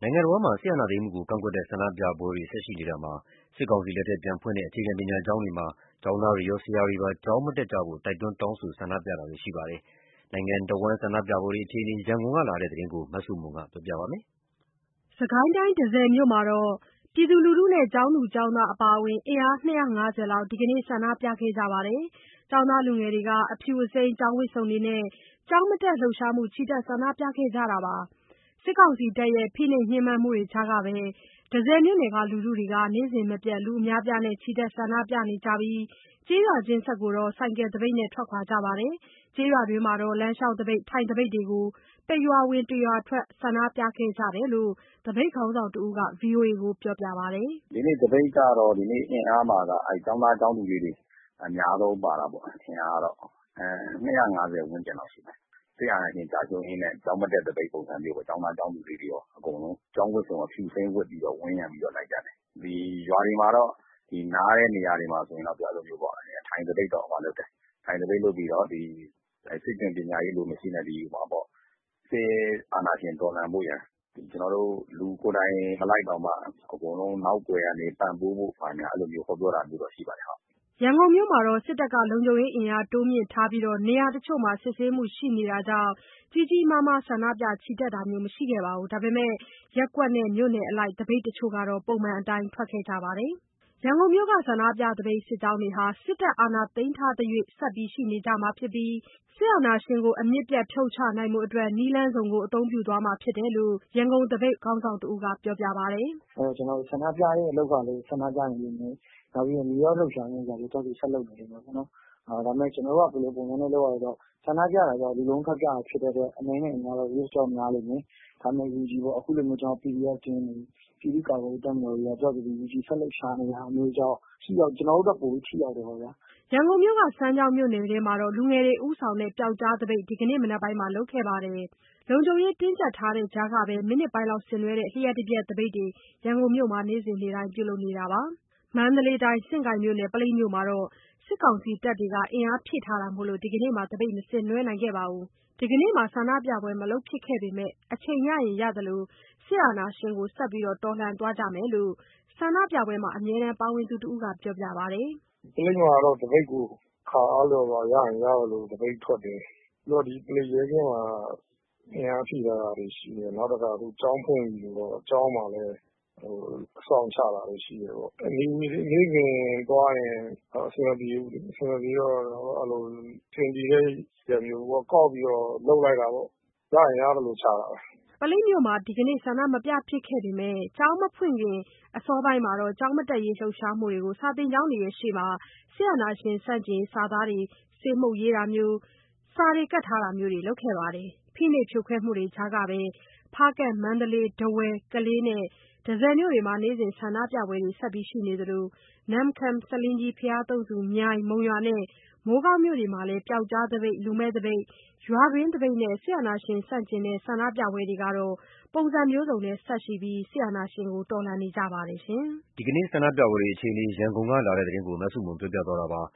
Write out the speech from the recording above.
နိုင်ငံတော်မှာ စစ်အာဏာသိမ်းမှုကိုကန့်ကွက်တဲ့ဆန္ဒပြပွဲတွေဆက်ရှိနေတာမှာ စစ်ကောင်စီလက်ထက်ပြန်ဖွင့်တဲ့အခြေခံပညာကျောင်းတွေမှာ ကျောင်းသားတွေရော ဆရာတွေပါ ကျောင်းမတက်ကြဖို့ တိုက်တွန်းတောင်းဆိုဆန္ဒပြတာတွေရှိပါတယ်။ နိုင်ငံတဝန်းဆန္ဒပြပွဲတွေအခြေအနေ ရန်ကုန်ကလာတဲ့သတင်းကို မဆုမွန်ကပြောပြပါမယ်။ စစ်ကိုင်းတိုင်း တန့်ဆည်မြို့မှာ ပြည်သူလူထုနဲ့ ကျောင်းသူကျောင်းသားအပါအဝင် အင်အား 250 လောက် ဒီကနေ့ ဆန္ဒပြခဲ့ကြပါတယ်။ ကျောင်းသားလူငယ်တွေက အဖြူအစိမ်းကျောင်းဝတ်စုံတွေနဲ့ ကျောင်းမတက်လှုပ်ရှားမှု ချီတက်ဆန္ဒပြခဲ့ကြတာပါ။ စစ်ကောင်စီတပ်ရဲ့ ဖိနှိပ်ညှဉ်းပန်းမှုတွေကြားကပဲ တန့်ဆည်မြို့နယ်က လူထုတွေက နေ့စဉ်မပြတ် လူအများအပြားချီတက်ဆန္ဒပြနေကြပြီး ကျေးရွာချင်းဆက်ကို ဆိုင်ကယ်သပိတ်နဲ့ ထွက်ခွာကြပါတယ်။ ကျေးရွာတွေမှာ လမ်းလျှောက်သပိတ် ထိုင်သပိတ်တွေကို တရွာဝင်တရွာထွက် ဆန္ဒပြခဲ့ကြတယ်လို့ သပိတ်ခေါင်းဆောင်တဦးက ဗွီအိုအေကိုပြောပါတယ်။ "ဒီနေ့သပိတ်ကတော့ အင်အားမှာက ကျောင်းသားကျောင်းသူလေးတွေအများဆုံးပါတာပေါ့။ အင်အားကတော့ 250 ဝန်းကျင်လောက်ရှိမယ်။ စစ်အာဏာရှင်ကျရှုံးရေးနဲ့ ကျောင်းမတက်သပိတ်ပုံစံမျိုးပေါ့။ ကျောင်းသားကျောင်းသူလေးတွေရော အကုန်လုံးကျောင်းဝတ်စုံအဖြူအစိမ်းဝတ်ပြီးတော့ ဝန်းရံပြီးတော့လိုက်ကြတယ်။ ဒီရွာတွေမှာတော့ နားတဲ့နေရာတွေမှာဆိုရင်တော့ ထိုင်သပိတ်တော့လုပ်တယ်။ ထိုင်သပိတ်လုပ်ပြီးတော့ စစ်ကျွန်ပညာရေးလိုမရှိနဲ့ စစ်အာဏာရှင်တော်လှန်ဖို့ရန် ကျနော်တို့လူကိုယ်တိုင်မလိုက်တောင်မှ အကုန်လုံးနောက်ကွယ်ကနေပံ့ပိုးဖို့ဘာညာအဲ့လိုမျိုးဟောပြောတာမျိုးတော့ရှိပါတယ်။ " ရန်ကုန်မြို့မှာ စစ်တပ်က လုံခြုံရေးအင်အားတိုးမြှင့်ထားပြီး နေရာတချို့မှာ စစ်ဆေးမှုရှိနေတာကြောင့် ကြီးကြီးမားမား ဆန္ဒပြချီတက်တာမျိုးမရှိခဲ့ပေမဲ့ ရပ်ကွက်နဲ့ မြို့နယ်အလိုက် သပိတ်တချို့ကတော့ ပုံမှန်အတိုင်းထွက်ခဲ့ကြပါတယ်။ ရန်ကုန်မြို့က ဆန္ဒပြသပိတ်စစ်ကြောင်းတွေဟာ စစ်တပ်အာဏာသိမ်းထားသရွေ့ ဆက်ရှိနေကြမှာဖြစ်ပြီး စစ်အာဏာရှင်ကို အမြစ်ပြတ်ဖြုတ်ချနိုင်ဖို့ နည်းလမ်းစုံအသုံးပြုသွားမှာဖြစ်တယ်လို့ ရန်ကုန်သပိတ်ခေါင်းဆောင်တဦးကပြောပါတယ်။ "ကျနော်တို့ဆန္ဒပြတဲ့အလုပ်ကလည်းဆန္ဒပြနေလိမ့်မယ်။ နောက်ပြီးတော့မြေရောက်လှုပ်ရှားမှုကလည်းဆက်လုပ်နေလိမ့်မယ်ပေါ့နော်။ ဒါပေမဲ့ကျနော်တို့ကဘယ်လိုပုံစံနဲ့လုပ်ရလဲဆိုတော့ ဆန္ဒပြတာကလူလုံးထွက်ပြတာဖြစ်တဲ့အတွက် အနည်းနဲ့အများတော့ risk တော့များလိမ့်မယ်။ ဒါပေမဲ့ UG ပေါ့အခုလိုမျိုးPDF တွေပြည်သူ့ကာကွယ်ရေးတပ်မတော်တွေကUG ဆက်လှုပ်ရှားနေတာမျိုးကြောင့်ကျနော်တို့အတွက်ပိုပြီးထိရောက်တယ်ပေါ့ဗျာ။ " ရန်ကုန်မြို့က စမ်းချောင်းမြို့နယ်ထဲမှာ လူငယ်တွေဦးဆောင်တဲ့ ပျောက်ကြားသပိတ် ဒီကနေ့မနက်ပိုင်းမှာလုပ်ခဲ့ပါတယ်။ လုံခြုံရေးတင်းကြပ်ထားတဲ့ကြားကပဲ မိနစ်ပိုင်းဆင်နွှဲတဲ့ လ ျှပ်တပြက်သပိတ်တွေ ရန်ကုန်မြို့မှာ နေ့စဉ်နေ့တိုင်းပြုလုပ်နေတာပါ။ မန္တလေးတိုင်း စဉ့်ကိုင်မြို့နယ် ပုလိပ်မြို့မှာတော့ စစ်ကောင်စီတပ်တွေ အင်အားဖြည့်ထားတာမို့ ဒီကနေ့ သပိတ်မဆင်နွှဲနိုင်ခဲ့ပါဘူး။ ဒီကနေ့ ဆန္ဒပြပွဲမလုပ်ဖြစ်ခဲ့ပေမဲ့ အချိန်ရရင်ရသလို စစ်အာဏာရှင်ကို ဆက်ပြီးတော်လှန်သွားကြမယ်လို့ ဆန္ဒပြပွဲမှာ အမြဲတမ်းပါဝင်သူတဦးကပြောပါတယ်။ "ပုလိပ်မှာတော့သပိတ်ကိုအခါအားလျော်စွာရရင်ရသလိုသပိတ်ထွက်တယ်။ ပြီးတော့ပုလိပ်ရဲကင်းမှာအင်အားဖြည့်ထားတာတွေရှိတယ်။ နောက်တခါအခုကျောင်းဖွင့်ပြီဆိုတော့ကျောင်းမှာလည်းအစောင့်ချတာတွေရှိတယ်ပေါ့။ နေ့စဉ်သွားရင်အဆင်မပြေဘူးလေ။ အဆင်မပြေတော့အဲ့လိုအဆင်ပြေတဲ့ရက်မျိုးကောက်ပြီးတော့လုပ်လိုက်တာပေါ့။ ရရင်ရသလိုချတာပဲ။ " ပုလိပ်မြို့မှာ ဒီကနေ့ဆန္ဒမပြဖြစ်ခဲ့ပေမဲ့ ကျောင်းမဖွင့်ခင်အစောပိုင်းမှာ ကျောင်းမတက်ရေးလှုပ်ရှားမှုတွေကို စာသင်ကျောင်းတွေရှေ့မှာ စစ်အာဏာရှင်ဆန့်ကျင်ရေးစာသားတွေဆေးမှုတ်ရေးတာမျိုး စာတွေကပ်တာမျိုးတွေလုပ်ခဲ့ပါတယ်။ ဖိနှိပ်ဖြိုခွဲမှုတွေကြားကပဲ ဖားကန့်၊ မန္တလေး၊ ထားဝယ်၊ ကလေးနဲ့ တန့်ဆည်မြို့တွေမှာ နေ့စဉ်ဆန္ဒပြပွဲတွေဆက်ရှိနေသလို နမ့်ခမ်း၊ ဆားလင်းကြီးဘုရားသုံးဆူ၊ မြိုင်၊ မုံရွာနဲ့ မိုးကောင်းမြို့တွေမှာလည်း ပျောက်ကြားသပိတ်၊ လူမဲ့သပိတ်၊ ရွာတွင်းသပိတ်နဲ့ စစ်အာဏာရှင်ဆန့်ကျင်တဲ့ ဆန္ဒပြပွဲတွေပုံစံမျိုးစုံနဲ့ဆက်ရှိပြီး စစ်အာဏာရှင်ကိုတော်လှန်နေကြပါတယ်။ဒီကနေ့ဆန္ဒပြပွဲတွေအခြေအနေ ရန်ကုန်ကလာတဲ့သတင်းကို မဆုမွန်ပြောပြသွားမှာပါ